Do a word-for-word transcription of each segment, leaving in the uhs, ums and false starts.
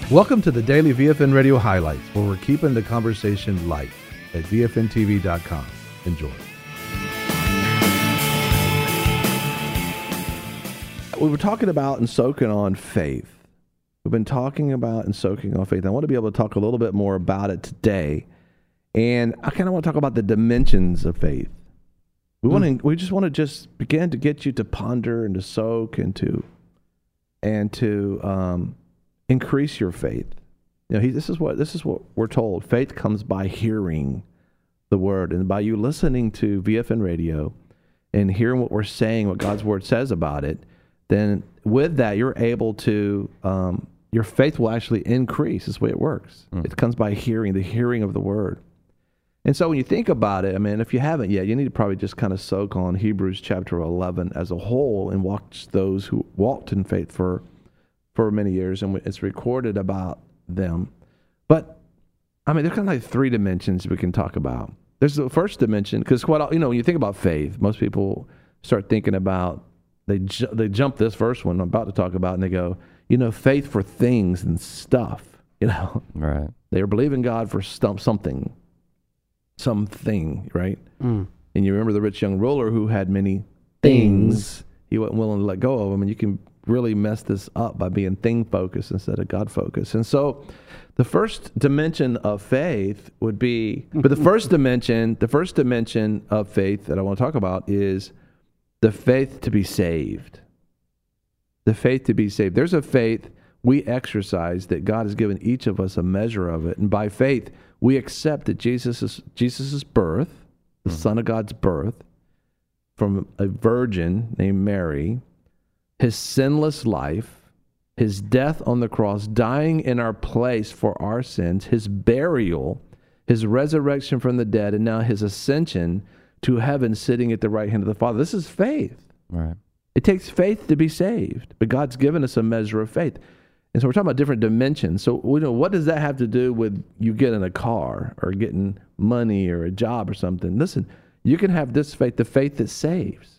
Welcome to the Daily V F N Radio Highlights, where we're keeping the conversation light at V F N T V dot com. Enjoy. We were talking about and soaking on faith. We've been talking about and soaking on faith. I want to be able to talk a little bit more about it today. And I kind of want to talk about the dimensions of faith. We mm. want to, we just want to just begin to get you to ponder and to soak and to, and to um, increase your faith. You know, he, this is what, this is what we're told. Faith comes by hearing the word, and by you listening to V F N Radio and hearing what we're saying, what God's word says about it, then with that, you're able to, um, your faith will actually increase. That's the way it works. Mm. It comes by hearing, the hearing of the word. And so when you think about it, I mean, if you haven't yet, you need to probably just kind of soak on Hebrews chapter eleven as a whole and watch those who walked in faith for for many years, and it's recorded about them. But, I mean, there's kind of like three dimensions we can talk about. There's the first dimension, because what, you know, when you think about faith, most people start thinking about, They ju- they jump this first one I'm about to talk about, and they go, you know, faith for things and stuff. You know, right? They are believing God for stump something, something, right? Mm. And you remember the rich young ruler who had many things. things. He wasn't willing to let go of them, and you can really mess this up by being thing focused instead of God focused. And so, the first dimension of faith would be, but the first dimension, the first dimension of faith that I want to talk about is the faith to be saved. The faith to be saved. There's a faith we exercise that God has given each of us a measure of it. And by faith, we accept that Jesus' Jesus's birth, the mm-hmm. Son of God's birth, from a virgin named Mary, his sinless life, his death on the cross, dying in our place for our sins, his burial, his resurrection from the dead, and now his ascension to heaven, sitting at the right hand of the Father. This is faith. Right. It takes faith to be saved, but God's given us a measure of faith. And so we're talking about different dimensions. So we know, what does that have to do with you getting a car or getting money or a job or something? Listen, you can have this faith, the faith that saves.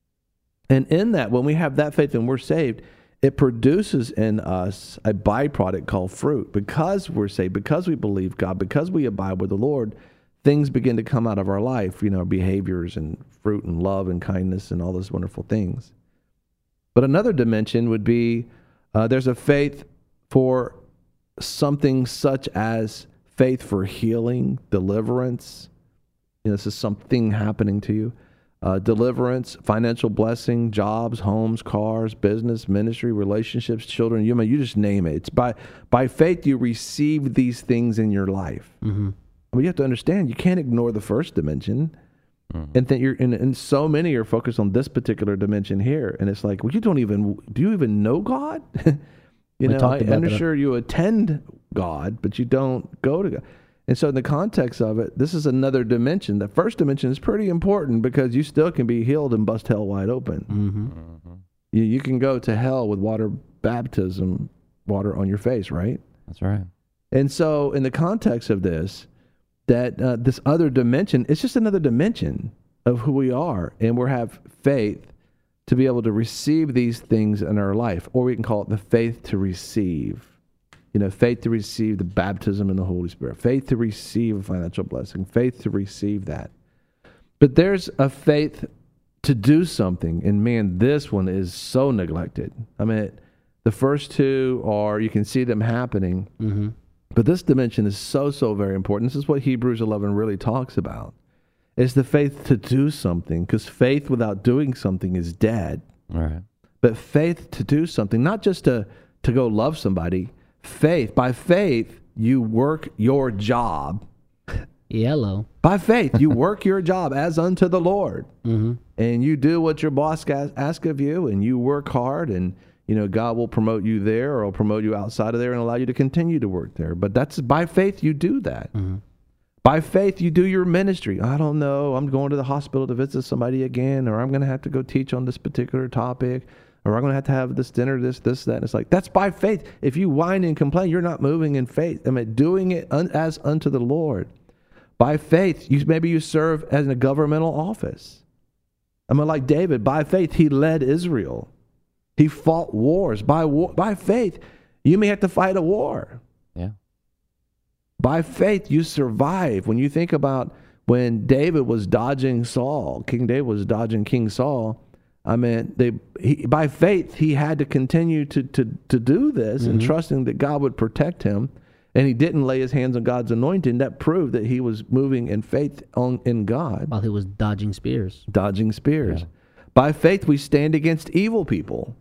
And in that, when we have that faith and we're saved, it produces in us a byproduct called fruit. Because we're saved, because we believe God, because we abide with the Lord, things begin to come out of our life, you know, behaviors and fruit and love and kindness and all those wonderful things. But another dimension would be uh, there's a faith for something such as faith for healing, deliverance. You know, this is something happening to you. Uh, deliverance, financial blessing, jobs, homes, cars, business, ministry, relationships, children. You, I mean, you just name it. It's by, by faith you receive these things in your life. Mm-hmm. Well, you have to understand, you can't ignore the first dimension, mm-hmm. and that you're, and, and so many are focused on this particular dimension here, and it's like, well, you don't even, do you even know God? you we know, I, I'm sure you attend God, but you don't go to God. And so in the context of it, this is another dimension. The first dimension is pretty important because you still can be healed and bust hell wide open. Mm-hmm. Mm-hmm. You, you can go to hell with water baptism, water on your face, right? That's right. And so in the context of this, that uh, this other dimension, it's just another dimension of who we are, and we have faith to be able to receive these things in our life, or we can call it the faith to receive. You know, faith to receive the baptism in the Holy Spirit, faith to receive a financial blessing, faith to receive that. But there's a faith to do something, and man, this one is so neglected. I mean, the first two are, you can see them happening, mm-hmm. but this dimension is so, so very important. This is what Hebrews eleven really talks about. It's the faith to do something, because faith without doing something is dead. Right. But faith to do something, not just to, to go love somebody. Faith, by faith, you work your job. Yellow. By faith, you work your job as unto the Lord. Mm-hmm. And you do what your boss asks of you, and you work hard, and you know, God will promote you there, or will promote you outside of there and allow you to continue to work there. But that's by faith you do that. Mm-hmm. By faith you do your ministry. I don't know, I'm going to the hospital to visit somebody again, or I'm going to have to go teach on this particular topic, or I'm going to have to have this dinner, this, this, that. And it's like, that's by faith. If you whine and complain, you're not moving in faith. I mean, doing it un- as unto the Lord. By faith, you maybe you serve as in a governmental office. I mean, like David, by faith, he led Israel. He fought wars. By war, by faith, You may have to fight a war. Yeah. By faith, you survive. When you think about when David was dodging Saul, King David was dodging King Saul, I mean, they he, by faith, he had to continue to to, to do this, mm-hmm. and trusting that God would protect him. And he didn't lay his hands on God's anointing. That proved that he was moving in faith on, in God. While he was dodging spears. Dodging spears. Yeah. By faith, we stand against evil people.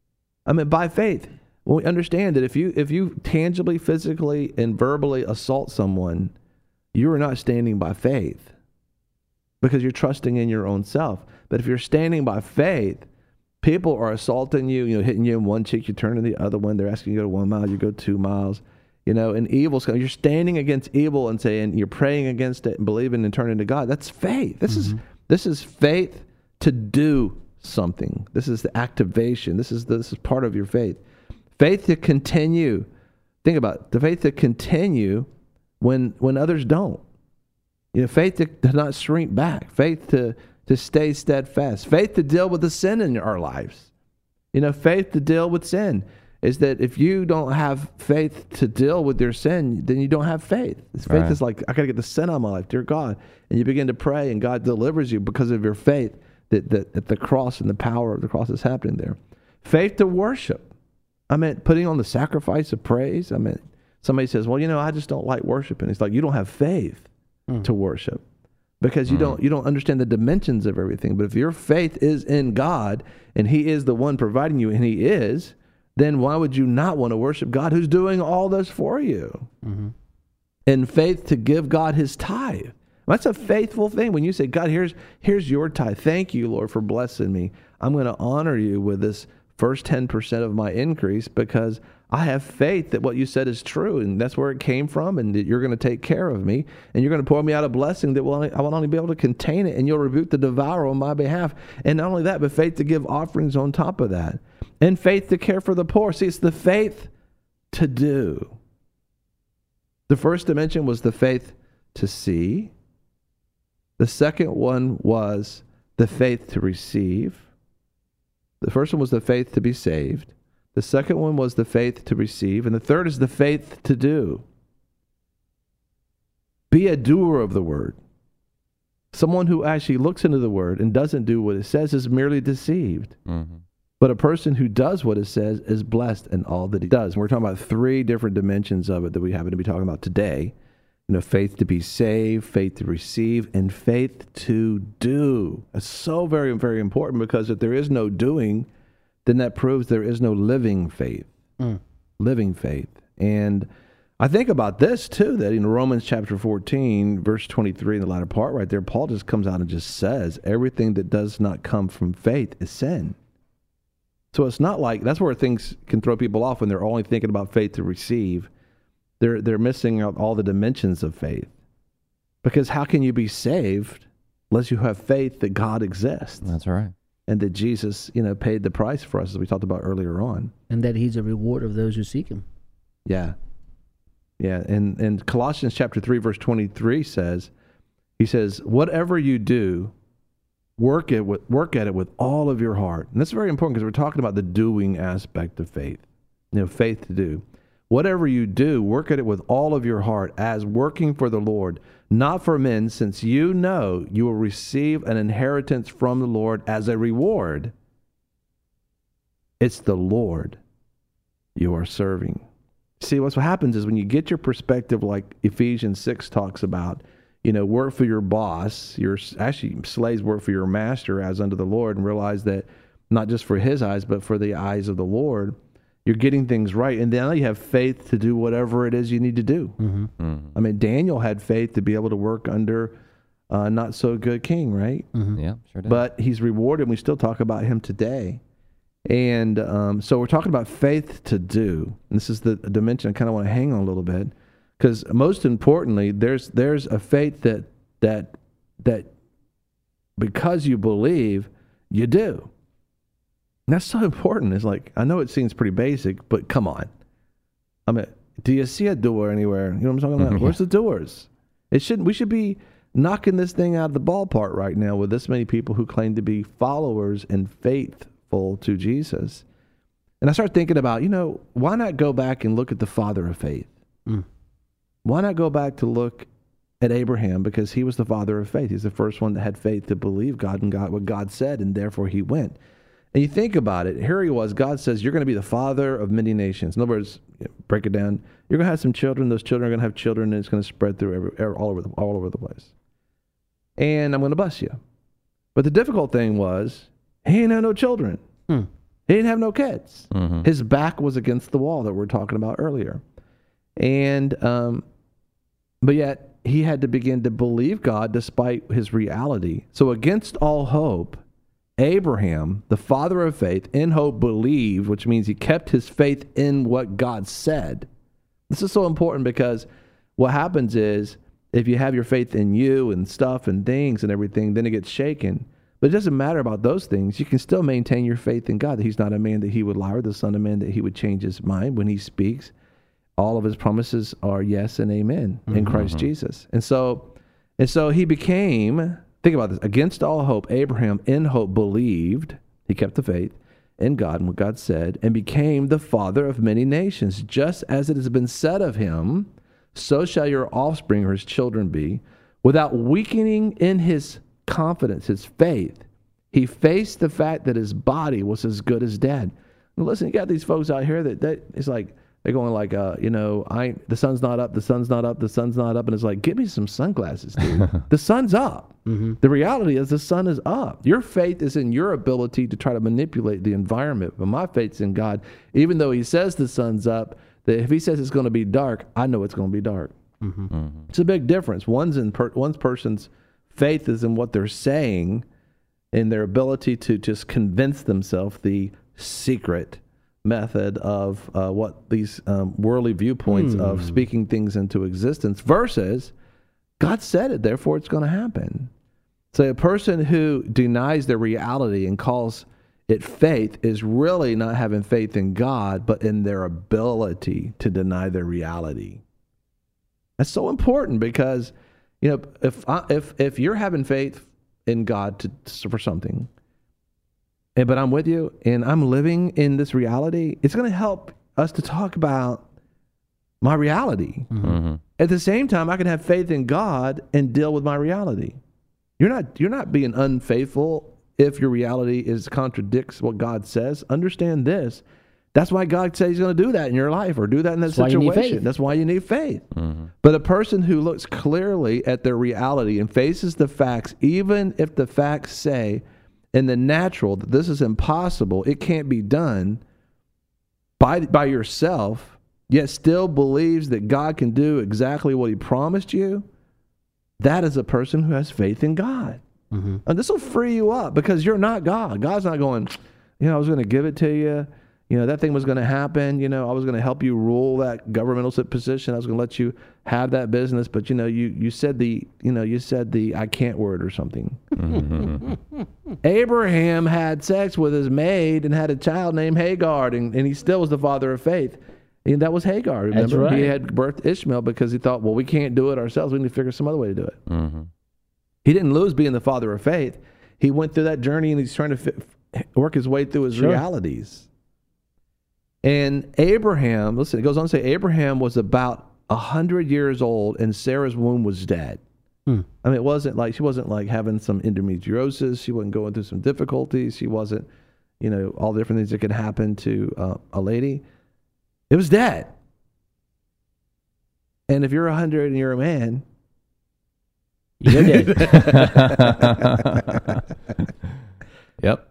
I mean, by faith, well, we understand that if you if you tangibly, physically, and verbally assault someone, you are not standing by faith because you're trusting in your own self. But if you're standing by faith, people are assaulting you, you know, hitting you in one cheek, you turn to the other one. They're asking you to go one mile, you go two miles. You know, and evil's coming. You're standing against evil and saying you're praying against it and believing and turning to God. That's faith. This mm-hmm. is this is faith to do something. This is the activation. This is this is part of your faith. Faith to continue. Think about it. The faith to continue when when others don't. You know, faith to, to not shrink back. Faith to to stay steadfast. Faith to deal with the sin in our lives. You know, faith to deal with sin. Is that if you don't have faith to deal with your sin, then you don't have faith. This faith right. is like, I got to get the sin out of my life, dear God. And you begin to pray, and God delivers you because of your faith that, that, that the cross and the power of the cross is happening there. Faith to worship. I mean, putting on the sacrifice of praise. I mean, somebody says, well, you know, I just don't like worshiping. It's like, you don't have faith mm. to worship because you mm. don't you don't understand the dimensions of everything. But if your faith is in God, and he is the one providing you, and he is, then why would you not want to worship God who's doing all this for you? Mm-hmm. In faith to give God his tithe. That's a faithful thing. When you say, God, here's here's your tithe. Thank you, Lord, for blessing me. I'm going to honor you with this first ten percent of my increase because I have faith that what you said is true, and that's where it came from, and that you're going to take care of me, and you're going to pour me out a blessing that will only, I will only be able to contain it, and you'll rebuke the devourer on my behalf. And not only that, but faith to give offerings on top of that. And faith to care for the poor. See, it's the faith to do. The first dimension was the faith to see. The second one was the faith to receive. The first one was the faith to be saved. The second one was the faith to receive. And the third is the faith to do. Be a doer of the word. Someone who actually looks into the word and doesn't do what it says is merely deceived. Mm-hmm. But a person who does what it says is blessed in all that he does. And we're talking about three different dimensions of it that we happen to be talking about today. You know, faith to be saved, faith to receive, and faith to do. It's so very, very important because if there is no doing, then that proves there is no living faith. Mm. Living faith. And I think about this too, that in Romans chapter fourteen, verse twenty-three, in the latter part right there, Paul just comes out and just says, everything that does not come from faith is sin. So it's not like, that's where things can throw people off when they're only thinking about faith to receive. They're they're missing out all the dimensions of faith. Because how can you be saved unless you have faith that God exists? That's right. And that Jesus, you know, paid the price for us, as we talked about earlier on. And that he's a reward of those who seek him. Yeah. Yeah. And, and Colossians chapter three, verse twenty-three says, he says, whatever you do, Work it with, work at it with all of your heart. And that's very important because we're talking about the doing aspect of faith. You know, faith to do. Whatever you do, work at it with all of your heart as working for the Lord, not for men, since you know you will receive an inheritance from the Lord as a reward. It's the Lord you are serving. See, what's what happens is when you get your perspective like Ephesians six talks about, you know, work for your boss. Your actually slaves work for your master as unto the Lord, and realize that not just for his eyes, but for the eyes of the Lord, you're getting things right. And then you have faith to do whatever it is you need to do. Mm-hmm. Mm-hmm. I mean, Daniel had faith to be able to work under a not so good king, right? Mm-hmm. Yeah, sure did. But he's rewarded. And we still talk about him today. And um, so we're talking about faith to do. And this is the dimension I kind of want to hang on a little bit. Because most importantly, there's there's a faith that that that because you believe, you do. And that's so important. It's like, I know it seems pretty basic, but come on. I mean, do you see a door anywhere? You know what I'm talking about? Mm-hmm. Where's the doors? It shouldn't. We should be knocking this thing out of the ballpark right now with this many people who claim to be followers and faithful to Jesus. And I started thinking about, you know, why not go back and look at the father of faith? Mm. Why not go back to look at Abraham, because he was the father of faith. He's the first one that had faith to believe God and God what God said, and therefore he went. And you think about it, here he was, God says, you're going to be the father of many nations. In other words, break it down, you're going to have some children, those children are going to have children, and it's going to spread through every, all, over the, all over the place. And I'm going to bless you. But the difficult thing was, he didn't have no children. Hmm. He didn't have no kids. Mm-hmm. His back was against the wall that we were talking about earlier. And, um, but yet, he had to begin to believe God despite his reality. So against all hope, Abraham, the father of faith, in hope believed, which means he kept his faith in what God said. This is so important because what happens is if you have your faith in you and stuff and things and everything, then it gets shaken. But it doesn't matter about those things. You can still maintain your faith in God, that he's not a man that he would lie, or the son of man that he would change his mind when he speaks. All of his promises are yes and amen in Mm-hmm. Christ Jesus. And so, and so he became, think about this, against all hope, Abraham in hope believed, he kept the faith in God and what God said, and became the father of many nations. Just as it has been said of him, so shall your offspring or his children be. Without weakening in his confidence, his faith, he faced the fact that his body was as good as dead. Now listen, you got these folks out here that, that it's like, they're going like, uh, you know, I the sun's not up, the sun's not up, the sun's not up. And it's like, give me some sunglasses, dude. The sun's up. Mm-hmm. The reality is the sun is up. Your faith is in your ability to try to manipulate the environment. But my faith's in God. Even though he says the sun's up, that if he says it's going to be dark, I know it's going to be dark. Mm-hmm. Mm-hmm. It's a big difference. One's in per, one person's faith is in what they're saying, in their ability to just convince themselves the secret method of uh, what these um, worldly viewpoints Hmm. of speaking things into existence versus God said it, therefore it's going to happen. So a person who denies their reality and calls it faith is really not having faith in God, but in their ability to deny their reality. That's so important because, you know, if I, if if you're having faith in God to, for something, and, but I'm with you, and I'm living in this reality, it's going to help us to talk about my reality. Mm-hmm. At the same time, I can have faith in God and deal with my reality. You're not you're not being unfaithful if your reality is contradicts what God says. Understand this. That's why God says he's going to do that in your life or do that in that That's why you need situation. faith. That's why you need faith. Mm-hmm. But a person who looks clearly at their reality and faces the facts, even if the facts say in the natural that this is impossible, it can't be done by by yourself, yet still believes that God can do exactly what he promised you, that is a person who has faith in God. Mm-hmm. And this will free you up because you're not God. God's not going, you know, I was going to give it to you. You know, that thing was going to happen. You know, I was going to help you rule that governmental position. I was going to let you have that business. But, you know, you, you said the, you know, you said the I can't word or something. Mm-hmm. Abraham had sex with his maid and had a child named Hagar, and, and he still was the father of faith. And that was Hagar. Remember? That's right. He had birthed Ishmael because he thought, well, we can't do it ourselves. We need to figure some other way to do it. Mm-hmm. He didn't lose being the father of faith. He went through that journey and he's trying to fit, work his way through his Sure. realities. And Abraham, listen, it goes on to say Abraham was about a hundred years old and Sarah's womb was dead. Hmm. I mean, it wasn't like, she wasn't like having some endometriosis. She wasn't going through some difficulties. She wasn't, you know, all the different things that could happen to uh, a lady. It was dead. And if you're a hundred and you're a man, You're dead. Yep.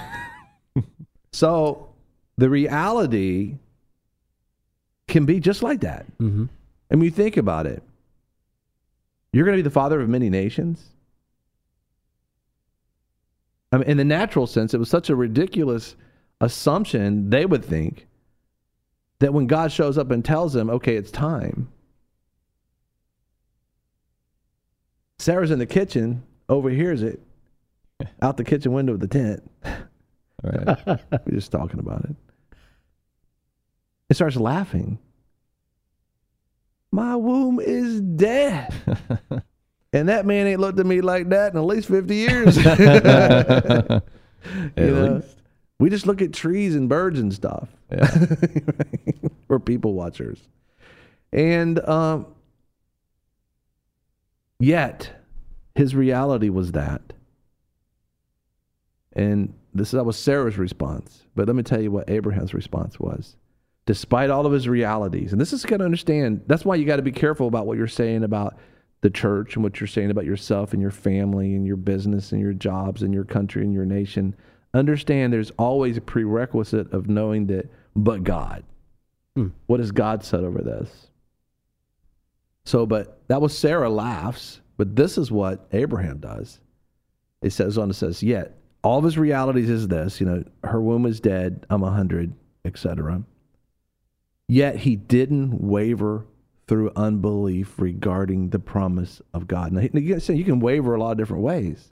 so the reality can be just like that. Mm-hmm. I mean, you think about it. You're going to be the father of many nations. I mean, in the natural sense, it was such a ridiculous assumption, they would think, that when God shows up and tells them, okay, it's time. Sarah's in the kitchen, overhears it, out the kitchen window of the tent. Right. We're just talking about it. It starts laughing. My womb is dead. And that man ain't looked at me like that in at least fifty years. At You know? least. We just look at trees and birds and stuff. Yeah. We're people watchers. And um, yet, his reality was that. And this that was Sarah's response. But let me tell you what Abraham's response was. Despite all of his realities, and this is got to understand, that's why you got to be careful about what you're saying about the church and what you're saying about yourself and your family and your business and your jobs and your country and your nation. Understand there's always a prerequisite of knowing that, but God. Hmm. What has God said over this? So, but that was Sarah laughs, but this is what Abraham does. It says on, it says, yet all of his realities is this, you know, her womb is dead, I'm a hundred, et cetera. Yet he didn't waver through unbelief regarding the promise of God. Now, you can waver a lot of different ways.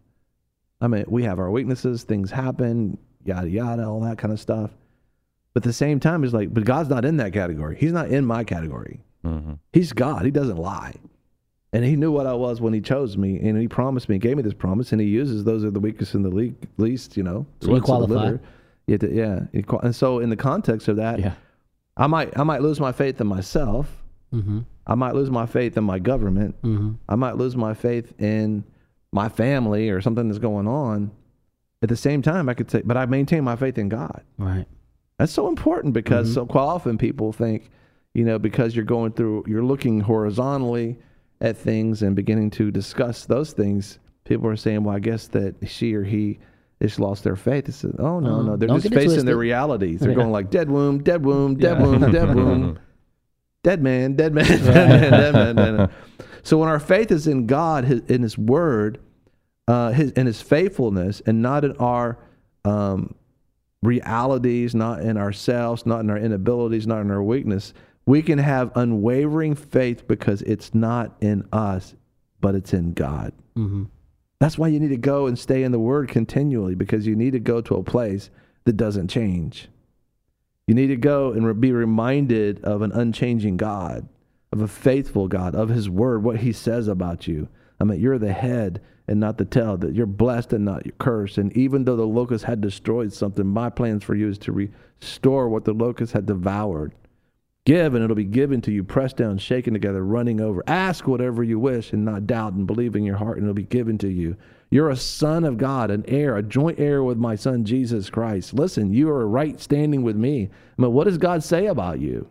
I mean, we have our weaknesses, things happen, yada, yada, all that kind of stuff. But at the same time, it's like, but God's not in that category. He's not in my category. Mm-hmm. He's God. He doesn't lie. And he knew what I was when he chose me, and he promised me, gave me this promise, and he uses those are the weakest and the le- least, you know. So you qualify. Yeah, yeah. And so in the context of that, yeah. I might I might lose my faith in myself. Mm-hmm. I might lose my faith in my government. Mm-hmm. I might lose my faith in my family or something that's going on. At the same time, I could say, but I maintain my faith in God. Right. That's so important because mm-hmm. so quite often people think, you know, because you're going through, you're looking horizontally at things and beginning to discuss those things, people are saying, well, I guess that she or he just lost their faith. It's, oh, no, um, no. They're just facing their realities. They're yeah. going like, dead womb, dead womb, dead yeah. womb, dead womb, dead man, dead man, dead man, dead man, dead man. So when our faith is in God, his, in his word, uh, his, in his faithfulness, and not in our um, realities, not in ourselves, not in our inabilities, not in our weakness, we can have unwavering faith because it's not in us, but it's in God. Mm-hmm. That's why you need to go and stay in the Word continually, because you need to go to a place that doesn't change. You need to go and re- be reminded of an unchanging God, of a faithful God, of His Word, what He says about you. I mean, you're the head and not the tail, that you're blessed and not cursed. And even though the locust had destroyed something, my plans for you is to restore what the locust had devoured. Give, and it'll be given to you, pressed down, shaken together, running over. Ask whatever you wish and not doubt, and believe in your heart, and it'll be given to you. You're a son of God, an heir, a joint heir with my son, Jesus Christ. Listen, you are right standing with me. I mean, what does God say about you?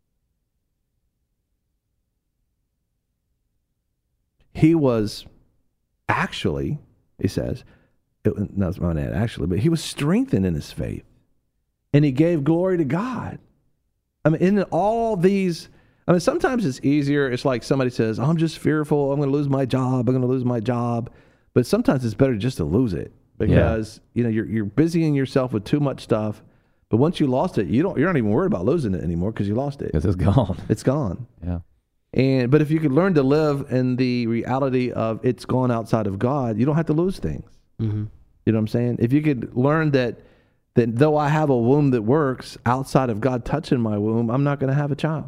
He was actually, he says, it, not my dad actually, but he was strengthened in his faith, and he gave glory to God. I mean, in all these, I mean, sometimes it's easier. It's like somebody says, I'm just fearful. I'm going to lose my job. I'm going to lose my job. But sometimes it's better just to lose it because, yeah. you know, you're you're busying yourself with too much stuff. But once you lost it, you don't, you're not even worried about losing it anymore because you lost it. Because it's gone. It's gone. Yeah. And, but if you could learn to live in the reality of it's gone outside of God, you don't have to lose things. Mm-hmm. You know what I'm saying? If you could learn that, that though I have a womb that works, outside of God touching my womb, I'm not going to have a child.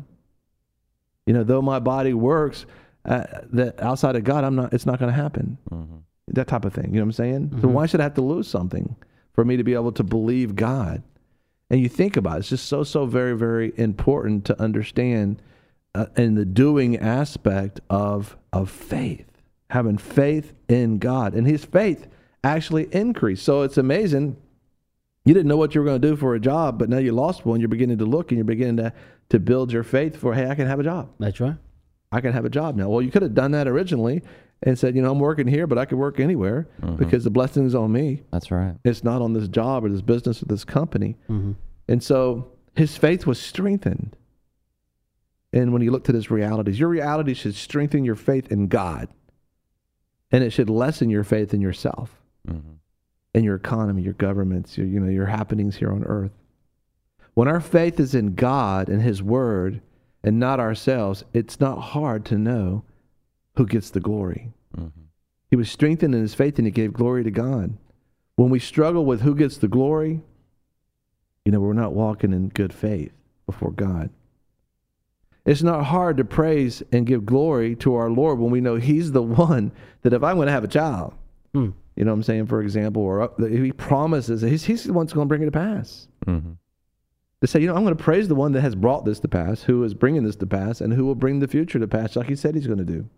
You know, though my body works, uh, that outside of God, I'm not. It's not going to happen. Mm-hmm. That type of thing. You know what I'm saying? Mm-hmm. So why should I have to lose something for me to be able to believe God? And you think about it, it's just so, so very, very important to understand uh, in the doing aspect of of faith, having faith in God, and His faith actually increased. So it's amazing. You didn't know what you were going to do for a job, but now you lost one. You're beginning to look and you're beginning to, to build your faith for, hey, I can have a job. That's right. I can have a job now. Well, you could have done that originally and said, you know, I'm working here, but I could work anywhere mm-hmm. because the blessing is on me. That's right. It's not on this job or this business or this company. Mm-hmm. And so his faith was strengthened. And when you look to his realities, your reality should strengthen your faith in God. And it should lessen your faith in yourself. Mm-hmm. And your economy, your governments, your, you know, your happenings here on earth. When our faith is in God and His Word and not ourselves, it's not hard to know who gets the glory. Mm-hmm. He was strengthened in his faith and he gave glory to God. When we struggle with who gets the glory, you know, we're not walking in good faith before God. It's not hard to praise and give glory to our Lord when we know He's the one that if I'm going to have a child, mm. You know what I'm saying? For example, or uh, he promises, he's, he's the one that's going to bring it to pass. Mm-hmm. To say, you know, I'm going to praise the one that has brought this to pass, who is bringing this to pass, and who will bring the future to pass, like he said he's going to do.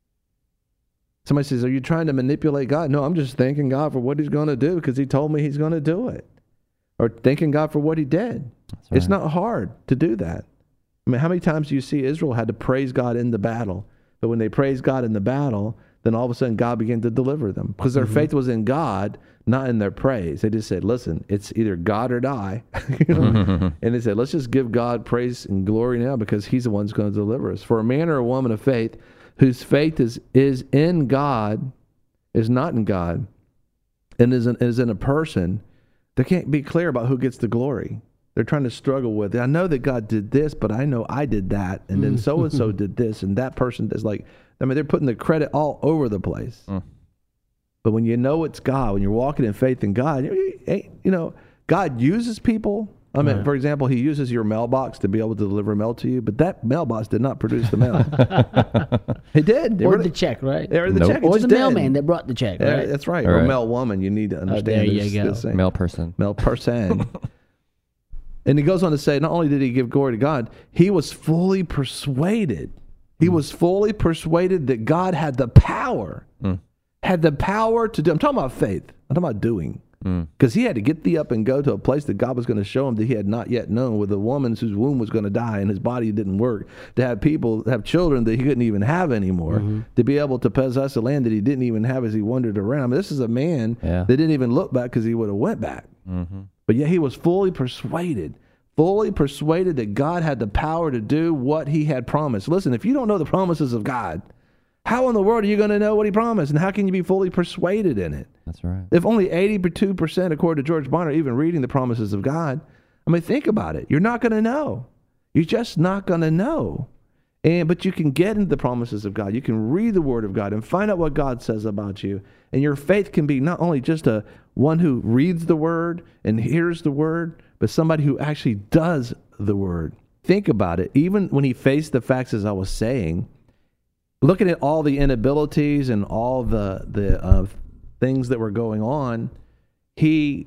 Somebody says, are you trying to manipulate God? No, I'm just thanking God for what he's going to do because he told me he's going to do it. Or thanking God for what he did. That's right. It's not hard to do that. I mean, how many times do you see Israel had to praise God in the battle? But when they praised God in the battle, then all of a sudden God began to deliver them because their mm-hmm. faith was in God, not in their praise. They just said, listen, it's either God or die. You know? Mm-hmm. And they said, let's just give God praise and glory now because he's the one who's going to deliver us. For a man or a woman of faith whose faith is, is in God, is not in God, and is in, is in a person, they can't be clear about who gets the glory. They're trying to struggle with it. I know that God did this, but I know I did that, and then so-and-so did this, and that person is like, I mean, they're putting the credit all over the place. Mm. But when you know it's God, when you're walking in faith in God, you, you know, God uses people. I mean, right. For example, he uses your mailbox to be able to deliver mail to you, but that mailbox did not produce the mail. He did. Or the check, right? Or the nope. check. Or the did. mailman that brought the check, right? Yeah, that's right. All or right. mail woman. You need to understand oh, there this, you go. this thing. Mail person. Mail person. And he goes on to say, not only did he give glory to God, he was fully persuaded. He mm. was fully persuaded that God had the power, mm. had the power to do. I'm talking about faith. I'm talking about doing. Because mm. he had to get thee up and go to a place that God was going to show him that he had not yet known, with a woman whose womb was going to die and his body didn't work, to have people, have children that he couldn't even have anymore, mm-hmm. to be able to possess a land that he didn't even have as he wandered around. I mean, this is a man yeah. that didn't even look back because he would have went back. Mm-hmm. But yet he was fully persuaded, fully persuaded that God had the power to do what he had promised. Listen, if you don't know the promises of God, how in the world are you going to know what he promised? And how can you be fully persuaded in it? That's right. If only eighty-two percent, according to George Bonner, are even reading the promises of God, I mean, think about it. You're not going to know. You're just not going to know. And But you can get into the promises of God. You can read the Word of God and find out what God says about you. And your faith can be not only just a one who reads the Word and hears the Word, but somebody who actually does the Word. Think about it. Even when he faced the facts, as I was saying, looking at all the inabilities and all the the uh, things that were going on, he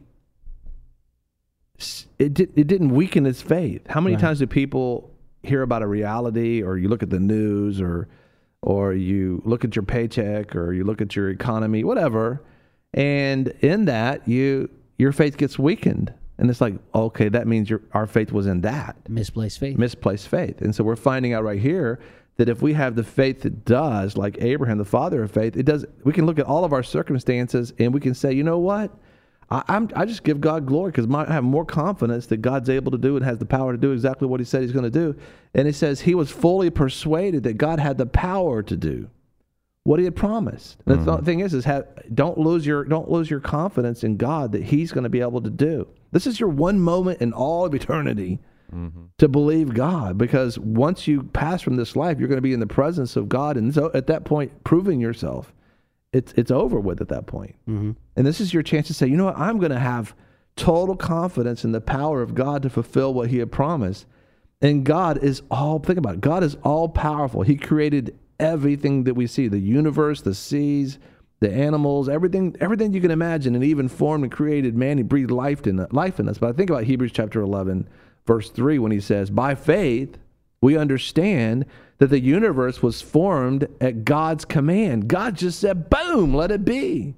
it did, it didn't weaken his faith. How many right. times do people hear about a reality, or you look at the news, or or you look at your paycheck, or you look at your economy, whatever, and in that you your faith gets weakened, and it's like, okay, that means your our faith was in that misplaced faith, misplaced faith, and so we're finding out right here that if we have the faith that does, like Abraham, the father of faith, it does. We can look at all of our circumstances and we can say, you know what? I, I'm, I just give God glory because I have more confidence that God's able to do and has the power to do exactly what he said he's going to do. And it says he was fully persuaded that God had the power to do what he had promised. And mm-hmm. the thing is, is have, don't lose your don't lose your confidence in God that he's going to be able to do. This is your one moment in all of eternity. Mm-hmm. To believe God, because once you pass from this life, you're going to be in the presence of God, and so at that point, proving yourself, it's it's over with at that point. Mm-hmm. And this is your chance to say, you know what, I'm going to have total confidence in the power of God to fulfill what he had promised. And God is all, think about it, God is all powerful. He created everything that we see, the universe, the seas, the animals, everything everything you can imagine, and even formed and created man. He breathed life in, life in us. But I think about Hebrews chapter eleven, verse three, when he says, by faith, we understand that the universe was formed at God's command. God just said, boom, let it be.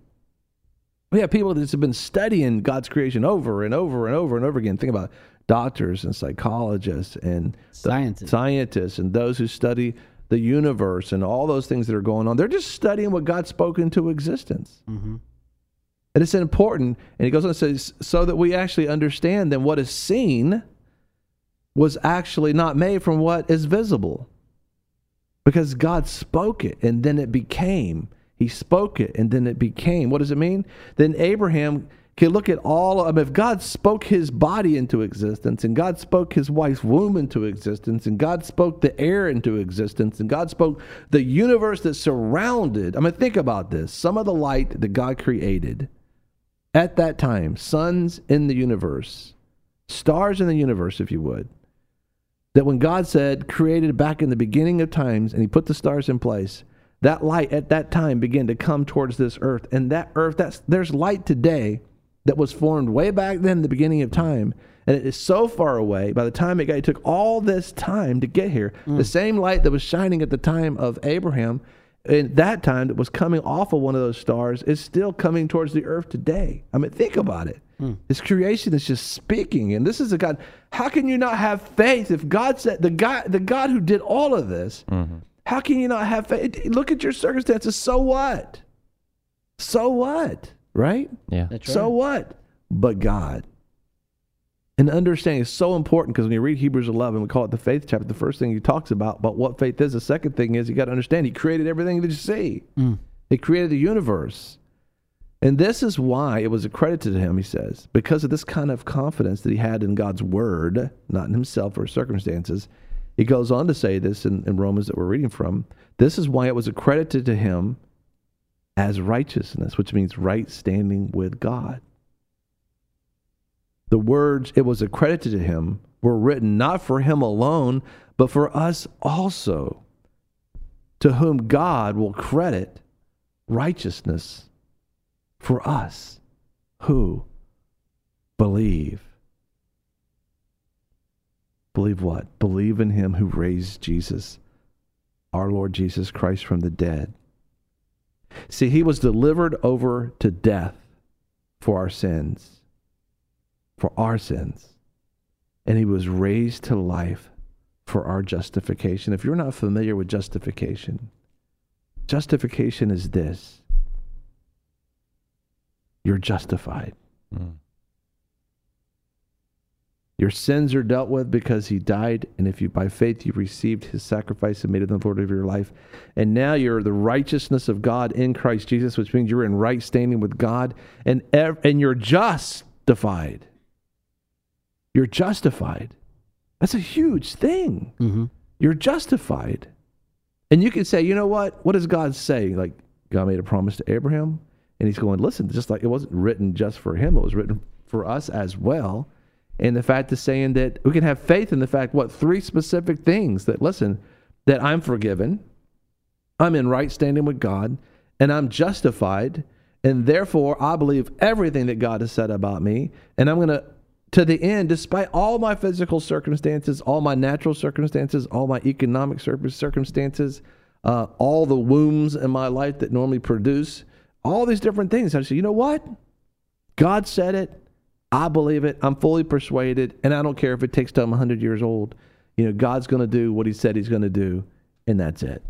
We have people that have been studying God's creation over and over and over and over again. Think about doctors and psychologists and scientists, scientists and those who study the universe and all those things that are going on. They're just studying what God spoke into existence. Mm-hmm. And it's important. And he goes on and says, so that we actually understand then what is seen was actually not made from what is visible. Because God spoke it and then it became. He spoke it and then it became. What does it mean? Then Abraham can look at all of, if God spoke his body into existence, and God spoke his wife's womb into existence, and God spoke the air into existence, and God spoke the universe that surrounded. I mean, think about this. Some of the light that God created at that time, suns in the universe, stars in the universe, if you would, that when God said, created back in the beginning of times, and he put the stars in place, that light at that time began to come towards this earth. And that earth, that's there's light today that was formed way back then, the beginning of time. And it is so far away. By the time it got, it took all this time to get here. Mm. The same light that was shining at the time of Abraham, in that time that was coming off of one of those stars, is still coming towards the earth today. I mean, think about it. Mm. His creation is just speaking. And this is a God. How can you not have faith if God said, the God, the God who did all of this, mm-hmm. how can you not have faith? Look at your circumstances. So what? So what? Right? Yeah. That's right. So what? But God. And understanding is so important, because when you read Hebrews eleven, we call it the faith chapter, the first thing he talks about, about what faith is. The second thing is you got to understand he created everything that you see. Mm. He created the universe. And this is why it was accredited to him, he says, because of this kind of confidence that he had in God's word, not in himself or circumstances. He goes on to say this in, in Romans that we're reading from. This is why it was accredited to him as righteousness, which means right standing with God. The words it was accredited to him were written not for him alone, but for us also, to whom God will credit righteousness for us who believe. Believe what? Believe in him who raised Jesus, our Lord Jesus Christ, from the dead. See, he was delivered over to death for our sins. For our sins. And he was raised to life for our justification. If you're not familiar with justification, justification is this. You're justified. Mm. Your sins are dealt with because he died, and if you by faith you received his sacrifice and made him the Lord of your life, and now you're the righteousness of God in Christ Jesus, which means you're in right standing with God, and ev- and you're justified. You're justified. That's a huge thing. Mm-hmm. You're justified. And you can say, you know what? What does God say? Like, God made a promise to Abraham, and he's going, listen, just like it wasn't written just for him, it was written for us as well. And the fact is saying that we can have faith in the fact, what, three specific things that, listen, that I'm forgiven, I'm in right standing with God, and I'm justified, and therefore I believe everything that God has said about me, and I'm going to, to the end, despite all my physical circumstances, all my natural circumstances, all my economic circumstances, uh, all the wombs in my life that normally produce, all these different things. I say, you know what? God said it. I believe it. I'm fully persuaded. And I don't care if it takes till I'm one hundred years old. You know, God's going to do what he said he's going to do. And that's it.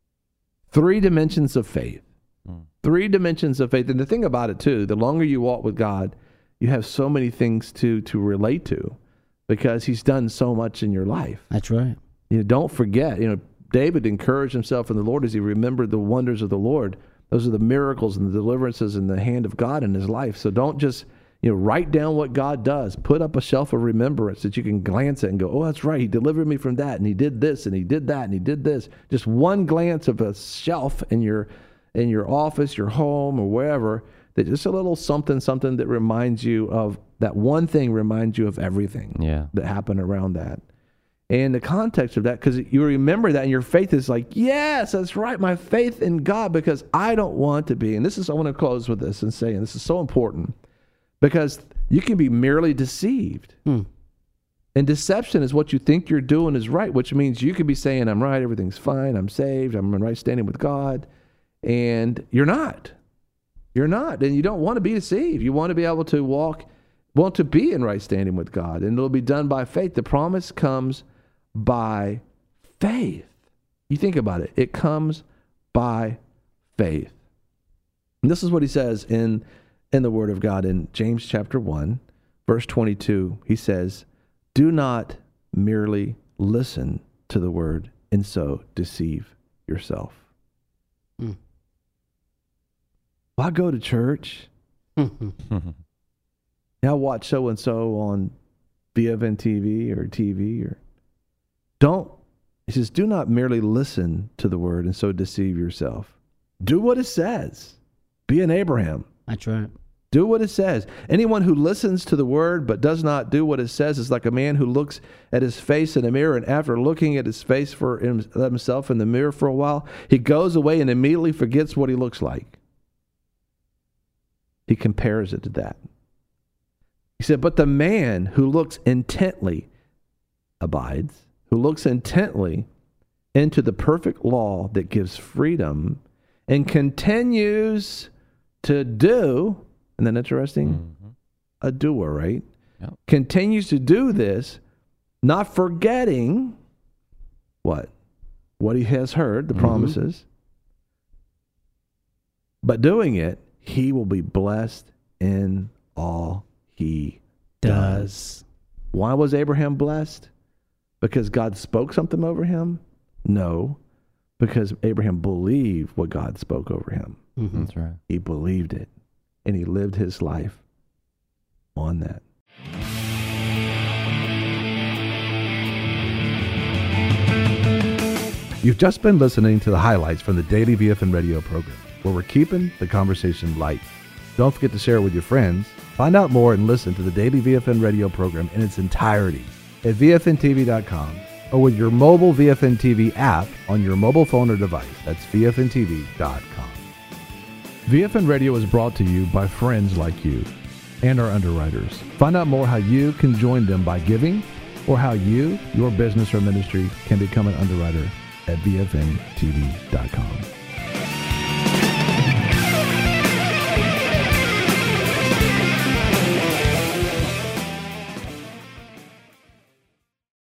Three dimensions of faith. Mm. Three dimensions of faith. And the thing about it, too, the longer you walk with God, you have so many things to to relate to, because he's done so much in your life. That's right. You know, don't forget, you know, David encouraged himself in the Lord as he remembered the wonders of the Lord. Those are the miracles and the deliverances in the hand of God in his life. So don't just, you know, write down what God does. Put up a shelf of remembrance that you can glance at and go, oh, that's right. He delivered me from that, and he did this, and he did that, and he did this. Just one glance of a shelf in your in your office, your home, or wherever, that just a little something, something that reminds you of, that one thing reminds you of everything yeah. that happened around that. And the context of that, because you remember that, and your faith is like, yes, that's right, my faith in God, because I don't want to be, and this is, I want to close with this and say, and this is so important, because you can be merely deceived. Hmm. And deception is what you think you're doing is right, which means you could be saying, I'm right, everything's fine, I'm saved, I'm in right standing with God, and you're not. You're not, and you don't want to be deceived. You want to be able to walk, want to be in right standing with God, and it'll be done by faith. The promise comes by faith. You think about it. It comes by faith. And this is what he says in, in the Word of God in James chapter one, verse twenty-two. He says, do not merely listen to the word and so deceive yourself. Mm. Why go to church? Now watch so-and-so on V F N T V or T V. or Don't, he says, do not merely listen to the word and so deceive yourself. Do what it says. Be an Abraham. That's right. Do what it says. Anyone who listens to the word but does not do what it says is like a man who looks at his face in a mirror, and after looking at his face for himself in the mirror for a while, he goes away and immediately forgets what he looks like. He compares it to that. He said, but the man who looks intently abides, who looks intently into the perfect law that gives freedom and continues to do. Isn't that interesting? Mm-hmm. A doer, right? Yep. Continues to do this, not forgetting what? What he has heard, the mm-hmm. promises, but doing it, he will be blessed in all he does. does. Why was Abraham blessed? Because God spoke something over him? No, because Abraham believed what God spoke over him. Mm-hmm. That's right. He believed it. And he lived his life on that. You've just been listening to the highlights from the Daily V F N Radio program, where we're keeping the conversation light. Don't forget to share it with your friends. Find out more and listen to the Daily V F N Radio program in its entirety at V F N T V dot com or with your mobile V F N T V app on your mobile phone or device. That's V F N T V dot com. V F N Radio is brought to you by friends like you and our underwriters. Find out more how you can join them by giving or how you, your business or ministry can become an underwriter at V F N T V dot com.